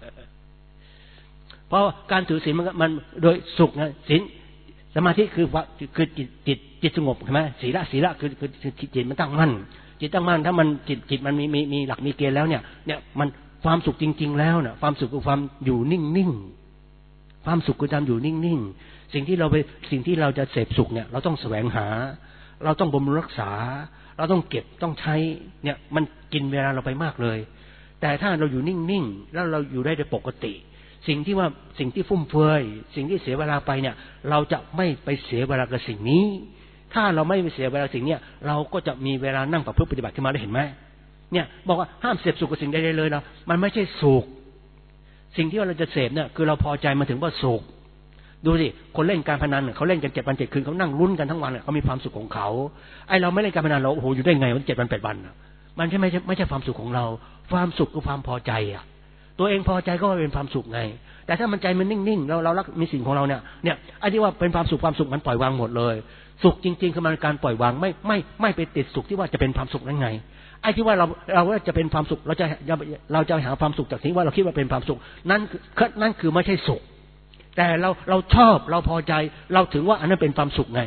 เพราะการถือศีลมันโดยสุขนะศีลสมาธิคือจิตสงบใช่ไหมศีละคือจิตมันตั้งมั่นจิตตั้งมั่นถ้ามันจิตมันมีหลักมีเกณฑ์แล้วเนี่ยมันความสุขจริงๆแล้วเนี่ยความสุขคือความอยู่นิ่งๆความสุขคือการอยู่นิ่งๆสิ่งที่เราจะเสพสุขเนี่ยเราต้องแสวงหาเราต้องบำรุงรักษาเราต้องเก็บต้องใช้เนี่ยมันกินเวลาเราไปมากเลยแต่ถ้าเราอยู่นิ่งๆแล้วเราอยู่ได้โดยปกติสิ่งที่ฟุ่มเฟือยสิ่งที่เสียเวลาไปเนี่ยเราจะไม่ไปเสียเวลากับสิ่งนี้ถ้าเราไม่ไปเสียเวลาสิ่งเนี้ยเราก็จะมีเวลานั่งประพฤติปฏิบัติขึ้นมาได้เห็นไหมเนี่ยบอกว่าห้ามเสพสุขกับสิ่งใดๆเลยนะมันไม่ใช่สุขสิ่งที่เราจะเสพเนี่ยคือเราพอใจมาถึงว่าสุขดูสิคนเล่นการพนันเขาเล่นกัน7 วัน 7 คืนเขานั่งลุ้นกันทั้งวันเขามีความสุขของเขาไอเราไม่เล่นการพนันเราโอ้โหอยู่ได้ไงวัน7 วัน 8 วันมันไม่ใช่ความสุขของเราความสุขคือความพอใจอ่ะตัวเองพอใจก็เป็นความสุขไงแต่ถ้ามันใจมันนิ่งๆเรารักมีสิ่งของเราเนี่ยไอ้ที่ว่าเป็นความสุขมันปล่อยวางหมดเลยสุขจริงๆคือมันการปล่อยวางไม่ไปติดสุขที่ว่าจะเป็นความสุขนั้นไงไอ้ที่ว่าเราจะเป็นความสุขเราจะหาความสุขจากที่ว่าเราคิดว่าเป็นความสุขนั่นคือไม่ใช่สุขแต่เราชอบเราพอใจเราถึงว่าอันนั้นเป็นความสุขไงแต่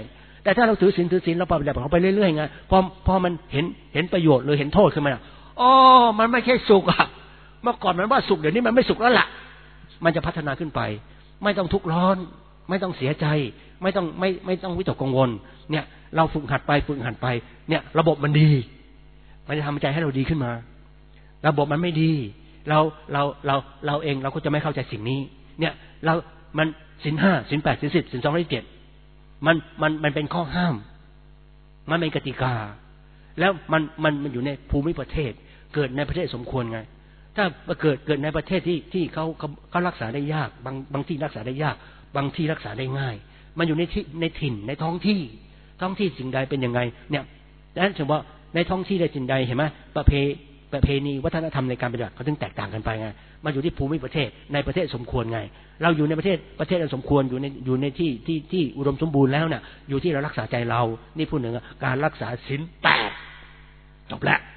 แต่ถ้าเราถือศีลเราปฏิบัติเขาไปเรื่อยๆไงพอมันเห็นประโยชน์หรือเห็นโทษขึ้นมาอ๋อมันไม่ใช่สุขอะเมื่อก่อนมันว่าสุขเดี๋ยวนี้มันไม่สุขแล้วล่ะมันจะพัฒนาขึ้นไปไม่ต้องทุกข์ร้อนไม่ต้องเสียใจไม่ต้องวิตกกังวลเนี่ยเราฝึกหัดไปเนี่ยระบบมันดีมันจะทำใจให้เราดีขึ้นมาระบบมันไม่ดีเราเองเราก็จะไม่เข้าใจสิ่งนี้เนี่ยมันศีล 5 ศีล 8 ศีล 10 ศีล 207มันเป็นข้อห้ามมันเป็นกติกาแล้วมันอยู่ในภูมิประเทศเกิดในประเทศสมควรไงถ้าเกิดในประเทศที่เขารักษาได้ยากบางที่รักษาได้ยากบางที่รักษาได้ง่ายมันอยู่ในถิ่นในท้องที่สิ่งใดเป็นยังไงเนี่ยดังนั้นถือว่าในท้องที่ใดสิ่งใดเห็นไหมประเพณีวัฒนธรรมในการปฏิบัติเขาถึงแตกต่างกันไปไงมันอยู่ที่ภูมิประเทศในประเทศสมควรไงเราอยู่ในประเทศสมควรอยู่ในที่อุดมสมบูรณ์แล้วเนี่ยอยู่ที่เรารักษาใจเรานี่พูดถึงการรักษาศีล 8จบแล้ว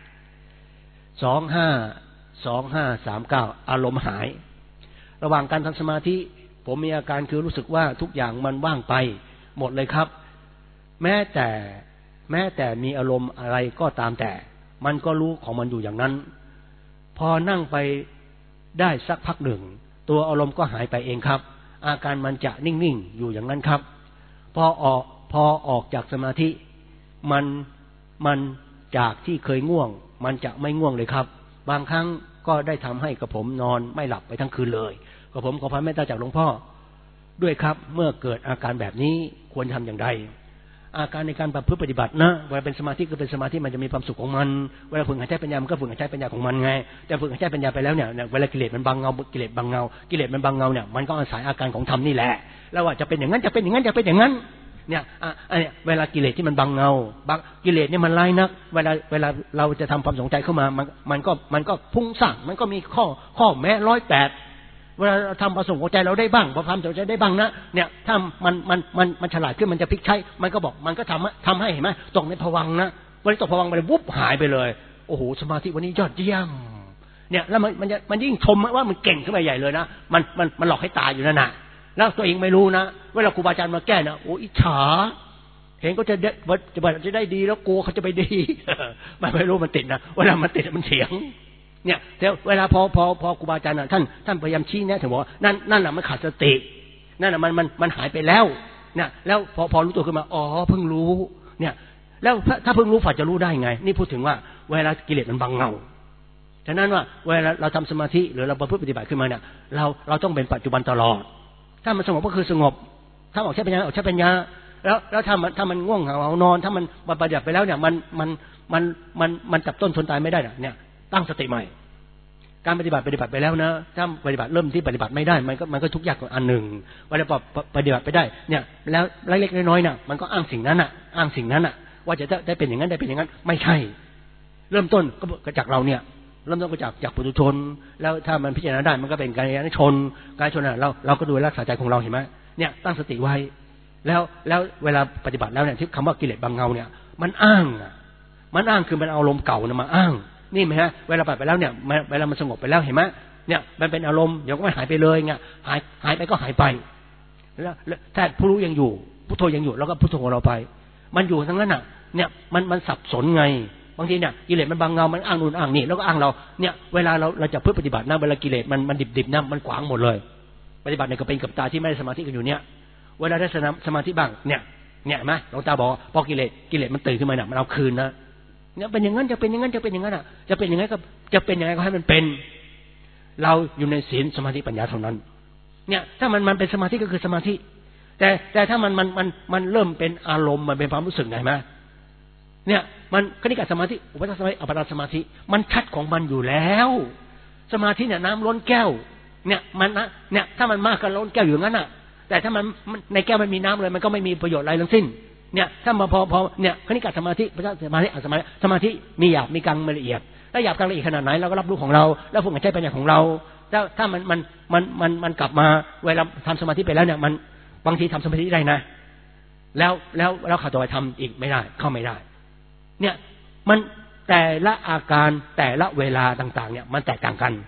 2539อารมณ์หายระหว่างการทำสมาธิผมมีอาการคือรู้สึกว่าทุกอย่างมันว่างไปหมดเลยครับแม้แต่มีอารมณ์อะไรก็ตามแต่มันก็รู้ของมันอยู่อย่างนั้นพอนั่งไปได้สักพักหนึ่งตัวอารมณ์ก็หายไปเองครับอาการมันจะนิ่งๆอยู่อย่างนั้นครับพอออกจากสมาธิมันจากที่เคยง่วงมันจะไม่ง่วงเลยครับบางครั้งก็ได้ทำให้กระผมนอนไม่หลับไปทั้งคืนเลยกระผมขอพระเมตตาจากหลวงพ่อด้วยครับเมื่อเกิดอาการแบบนี้ควรทำอย่างไรอาการในการประพฤติปฏิบัตินะเวลาเป็นสมาธิก็เป็นสมาธิมันจะมีความสุขของมันเวลาฝึกหัดใจปัญญามันก็ฝึกหัดใจปัญญาของมันไงแต่ฝึกหัดใจปัญญาไปแล้วเนี่ยเวลากิเลสมันบังเงาเนี่ยมันก็อาศัยอาการของธรรมนี่แหละแล้วว่าจะเป็นอย่างนั้นเนี่ยเวลากิเลสที่มันบังเงากิเลสเนี่ยมันร้ายนักเวลาเราจะทำความสนใจเข้ามามันก็พุ่งสั่งมันก็มีข้อแม้108เวลาเราทำประสงค์ใจเราได้บ้างพอทำสนใจได้บ้างนะเนี่ยถ้ามันฉลาดขึ้นมันจะพลิกใช้มันก็บอกมันก็ทำให้เห็นไหมตกในภวังค์นะวันนี้ตกภวังค์ไปวุบหายไปเลยโอ้โหสมาธิวันนี้ยอดเยี่ยมเนี่ยแล้วมันยิ่งชมว่ามันเก่งขึ้นไปใหญ่เลยนะมันหลอกให้ตายอยู่นั่นน่ะแล้วตัวเองไม่รู้นะเวลาครูบาอาจารย์มาแก้นะโอ้อิจฉาเห็นก็จะได้ดีแล้วกลัวเขาจะไปดีไม่รู้มันติดนะเวลามันติดมันเถียงเนี่ยแต่เวลาพอครูบาอาจารย์ท่านพยายามชี้แนะถึงบอกว่านั่นแหละมันขาดสตินั่นแหละมันหายไปแล้วเนี่ยแล้วพอรู้ตัวขึ้นมาอ๋อเพิ่งรู้เนี่ยแล้วถ้าเพิ่งรู้ฝ่าจะรู้ได้ไงนี่พูดถึงว่าเวลากิเลสมันบังเงาฉะนั้นว่าเวลาเราทำสมาธิหรือเราประพฤติปฏิบัติขึ้นมาเนี่ยเราต้องเป็นปัจจุบันตลอดถ้ามันสงบก็คือสงบถ้าออกใช้ปัญญาแล้วถ้ามันง่วงเหงานอนถ้ามันปฏิบัติไปแล้วเนี่ยมันจับต้นชนตายไม่ได้เนี่ยตั้งสติใหม่การปฏิบัติไปแล้วนะถ้าปฏิบัติเริ่มที่ปฏิบัติไม่ได้มันก็ทุกข์ยากกว่าอันหนึ่งปฏิบัติไปได้เนี่ยแล้วเล็กๆน้อยๆน่ะมันก็อ้างสิ่งนั้นว่าจะได้เป็นอย่างนั้นได้เป็นอย่างนั้นไม่ใช่เริ่มต้นก็จากเราเนี่ยเริ่มต้นก็จากปุถุชนแล้วถ้ามันพิจารณาได้มันก็เป็นการชนเราก็ดูรักษาใจของเราเห็นไหมเนี่ยตั้งสติไว้แล้วเวลาปฏิบัติแล้วเนี่ยที่คำว่ากิเลสบางเงาเนี่ยมันอ้างคือมันเอาอารมณ์เก่าเนี่ยมาอ้างนี่ไหมฮะเวลาปฏิบัติไปแล้วเนี่ยเวลามันสงบไปแล้วเห็นไหมเนี่ยมันเป็นอารมณ์เดี๋ยวก็หายไปเลยไงหายไปก็หายไปแล้วถ้าผู้รู้ยังอยู่พุทโธยังอยู่แล้วก็พุทโธของเราไปมันอยู่ทั้งนั้นน่ะเนี่ยมันสับสนไงบางทีเนี่ยกิเลสมันบังเงามันอ้างนู่นอ้างนี่แล้วก็อ้างเราเนี่ยเวลาเราจะเพื่อปฏิบัตินะเวลากิเลสมันดิบนะมันขวางหมดเลยปฏิบัติเนี่ยก็เป็นกับตาที่ไม่ได้สมาธิกันอยู่เนี่ยเวลาได้สมาธิบ้างเนี่ยไหมหลวงตาบอกพอกิเลสมันตื่นขึ้นมาเนี่ยมันเอาคืนนะเนี่ยเป็นอย่างนั้นจะเป็นอย่างนั้นจะเป็นอย่างนั้นอ่ะจะเป็นอย่างไรก็จะเป็นอย่างไรก็ให้มันเป็นเราอยู่ในศีลสมาธิปัญญาเท่านั้นเนี่ยถ้ามันเป็นสมาธิก็คือสมาธิแต่ถ้ามันเริ่มเป็นอารมณ์มันเป็นความรู้สึกไงไหมเนี่ยมันคณิกะสมาธิอุปจารสมาธิอัปปนาสมาธิมันชัดของมันอยู่แล้วสมาธิเนี่ยน้ำล้นแก้วเนี่ยมันนะเนี่ยถ้ามันมากก็ล้นแก้วอยู่งั้นน่ะแต่ถ้ามันในแก้วมันมีน้ำเลยมันก็ไม่มีประโยชน์อะไรทั้งสิ้นเนี่ยถ้ามาพอเนี่ยคณิกะสมาธิสมาธิมีหยาบมีกลางละเอียดถ้าหยาบกลางละเอียดขนาดไหนเราก็รับรู้ของเราแล้วฝึกหัดใจปัญญาของเราถ้ามันกลับมาเวลาทำสมาธิไปแล้วเนี่ยมันบางทีทำสมาธิได้นะแล้วขาดตัวไปทำอีกไม่ได้เข้าไม่ได้เนี่ยมันแต่ละอาการแต่ละเวลาต่างๆเนี่ยมันแตกต่างกัน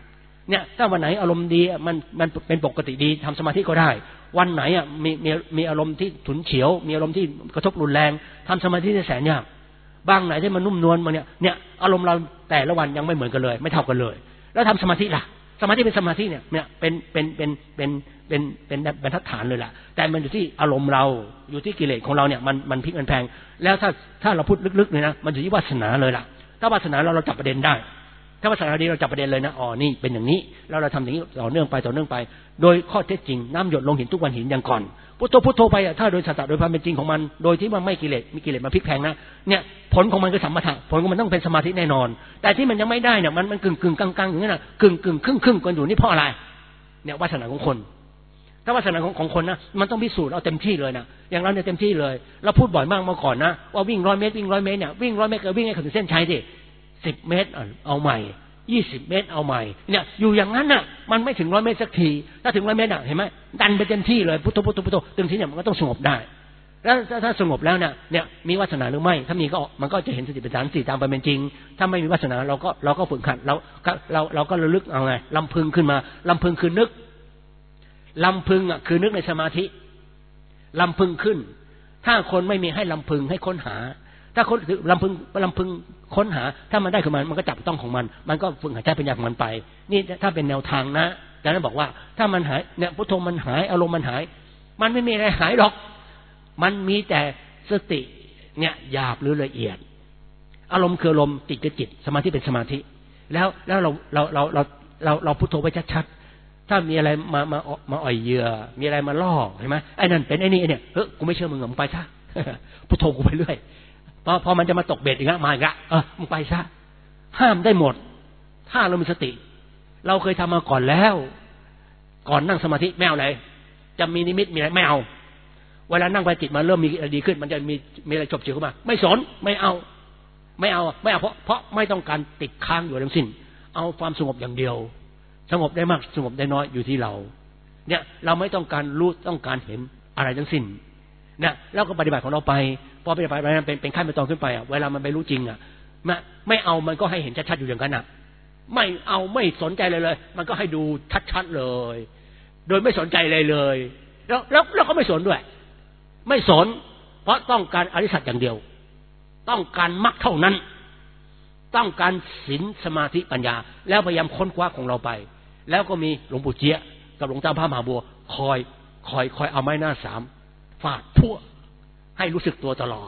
เนี่ยถ้าวันไหนอารมณ์ดีมันเป็นปกติดีทำสมาธิก็ได้วันไหนอ่ะมีอารมณ์ที่ฉุนเฉียวมีอารมณ์ที่กระทบรุนแรงทำสมาธิได้แสนยากบางไหนที่มันนุ่มนวลมาเนี่ยอารมณ์เราแต่ละวันยังไม่เหมือนกันเลยไม่เท่ากันเลยแล้วทำสมาธิล่ะสมาธิเป็นสมาธิเนี่ยเป็นบรรทัดฐานเลยล่ะแต่มันอยู่ที่อารมณ์เราอยู่ที่กิเลสของเราเนี่ยมันพลิกมันแพงแล้วถ้าเราพูดลึกๆเลยนะมันอยู่ที่วาสนาเลยล่ะถ้าวาสนาเราจับประเด็นได้ถ้าวาสนาดีเราจับประเด็นเลยนะอ๋อนี่เป็นอย่างนี้แล้วเราทำอย่างนี้ต่อเนื่องไปโดยข้อเท็จจริงน้ำหยดลงหินทุกวันหินอย่างก่อนพุทโธไปถ้าโดยสัจจะโดยความเป็นจริงของมันโดยที่มันไม่กิเลสมีกิเลสมาพลิกแพงนะเนี่ยผลของมันคือสัมมาทะผลของมันต้องเป็นสมาธิแน่นอนแต่ที่มันยังไม่ได้เนี่ยมันกึ่งกลางๆอย่างนั้นน่ะกึ่งครึ่งกันอยู่นี่เพราะอะไรเนี่ยวาสนาของคนถ้าวาสนาของคนนะมันต้องพิสูจน์เอาเต็มที่เลยนะอย่างเราเนี่ยเต็มที่เลยเราพูดบ่อยมากมาก่อนนะว่าวิ่ง100 เมตรเนี่ยวิ่ง100 เมตรก็วิ่งให้ถึงเส้นชัยดิ10 เมตรเอาใหม่20 เมตรเอาใหม่เนี่ยอยู่อย่างนั้นน่ะมันไม่ถึง100 เมตรสักทีถ้าถึง100 เมตรเห็นไหมดันไปเต็มที่เลยพุทโธเต็มที่เนี่ยมันก็ต้องสงบได้แล้วถ้าสงบแล้วเนี่ยมีวาสนาหรือไม่ถ้ามีก็มันก็จะเห็นสติปัฏฐาน4ตามเป็นจริงถ้าไม่มีวาสนาเราก็ฝึกหัดเราก็ระลึกเอาไงลำพึงขึ้นมาลำพึงคือนึกลำพึงอ่ะคือนึกในสมาธิลำพึงขึ้นถ้าคนไม่มีให้ลำพึงให้ค้นหาถ้าคนลำพึงค้นหาถ้ามันได้ขึ้นมามันก็จับต้องของมันก็ฝึกหายใจปัญญาของมันไปนี่ถ้าเป็นแนวทางนะอาจารย์บอกว่าถ้ามันหายเนี่ยพุทโธมันหายอารมณ์มันหายมันไม่มีอะไรหายหรอกมันมีแต่สติเนี่ยหยาบหรือละเอียดอารมณ์คืออารมณ์จิตกับจิตสมาธิเป็นสมาธิแล้วเราพุทโธไว้ชัดๆถ้ามีอะไรมาอ่อยเหยื่อมีอะไรมาล่อเห็นไหมไอ้นั่นเป็นไอ้นี่เนี่ยกูไม่เชื่อมึงมึงไปซะพุทโธกูไปเรื่อยพอมันจะมาตกเบ็ดอีกแล้วมาอีกแล้วมึงไปซะห้ามได้หมดถ้าเรามีสติเราเคยทำมาก่อนแล้วก่อนนั่งสมาธิไม่เอาอะไรจะมีนิมิตมีอะไรไม่เอาเวลานั่งไปจิตมันเริ่มมีดีขึ้นมันจะมีอะไรจบเจือเข้ามาไม่สนไม่เอาเพราะไม่ต้องการติดค้างอยู่ทั้งสิ้นเอาความสงบอย่างเดียวสงบได้มากสงบได้น้อยอยู่ที่เราเนี่ยเราไม่ต้องการรู้ต้องการเห็นอะไรทั้งสิ้นเนี่ยแล้วก็ปฏิบัติของเราไปพอปฏิบัติไปนั้นเป็นขั้นเป็นตอนขึ้นไปเวลามันไปรู้จริงไม่เอามันก็ให้เห็นชัดๆอยู่อย่างนั้นไม่เอาไม่สนใจเลยมันก็ให้ดูชัดๆเลยโดยไม่สนใจเลยแล้วก็ไม่สนด้วยไม่สนเพราะต้องการอริยสัจอย่างเดียวต้องการมรรคเท่านั้นต้องการศีลสมาธิปัญญาแล้วพยายามค้นคว้าของเราไปแล้วก็มีหลวงปู่เจี๊ยกับหลวงตาพระมหาบัวคอยเอาไม้หน้าสามฟาดทั่วให้รู้สึกตัวตลอด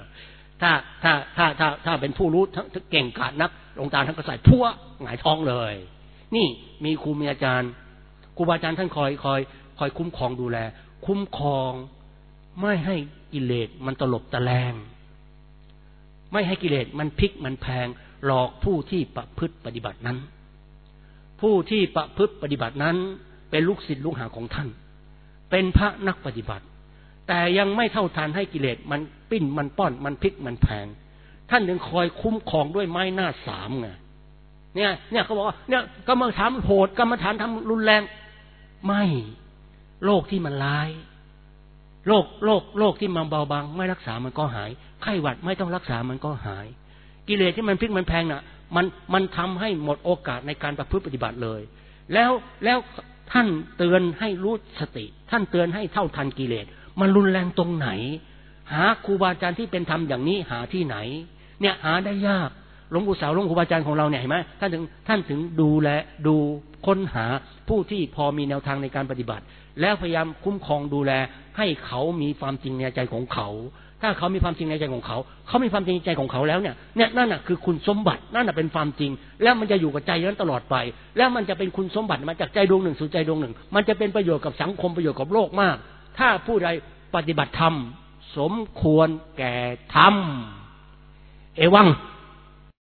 ถ้าเป็นผู้รู้ทั้งเก่งกาจนักหลวงตาท่านก็ใส่ทั่วหงายท้องเลยนี่มีครูมีอาจารย์ครูบาอาจารย์ท่านคอยคุ้มครองดูแลคุ้มครองไม่ให้กิเลสมันตลบตะแลงไม่ให้กิเลสมันพลิกมันแพงหลอกผู้ที่ประพฤติปฏิบัตินั้นผู้ที่ประพฤติปฏิบัตินั้นเป็นลูกศิษย์ลูกหาของท่านเป็นพระนักปฏิบัติแต่ยังไม่เท่าทันให้กิเลสมันปิ้นมันป้อนมันพลิกมันแพงท่านยังคอยคุ้มครองด้วยไม้หน้าสามไงเนี่ยเขาบอกว่าเนี่ยกรรมฐานโหดกรรมฐานทำรุนแรงไม่โรคที่มันร้ายโรคที่มันเบาบางไม่รักษามันก็หายไข้หวัดไม่ต้องรักษามันก็หายกิเลสที่มันพลิกมันแพงน่ะมันทำให้หมดโอกาสในการประพฤติปฏิบัติเลยแล้วท่านเตือนให้รู้สติท่านเตือนให้เท่าทันกิเลสมันรุนแรงตรงไหนหาครูบาอาจารย์ที่เป็นธรรมอย่างนี้หาที่ไหนเนี่ยหาได้ยากหลวงปู่เสาหลวงครูบาอาจารย์ของเราเนี่ยเห็นไหมท่านถึงดูแลดูค้นหาผู้ที่พอมีแนวทางในการปฏิบัติแล้วพยายามคุ้มครองดูแลให้เขามีความจริงในใจของเขาถ้าเขามีความจริงในใจของเขามีความจริงในใจของเขาแล้วเนี่ยนั่นน่ะคือคุณสมบัตินั่นน่ะเป็นความจริงแล้วมันจะอยู่กับใจนั้นตลอดไปแล้วมันจะเป็นคุณสมบัติมาจากใจดวงหนึ่งสู่ใจดวงหนึ่งมันจะเป็นประโยชน์กับสังคมประโยชน์กับโลกมากถ้าผู้ใดปฏิบัติธรรมสมควรแก่ธรรมเอวัง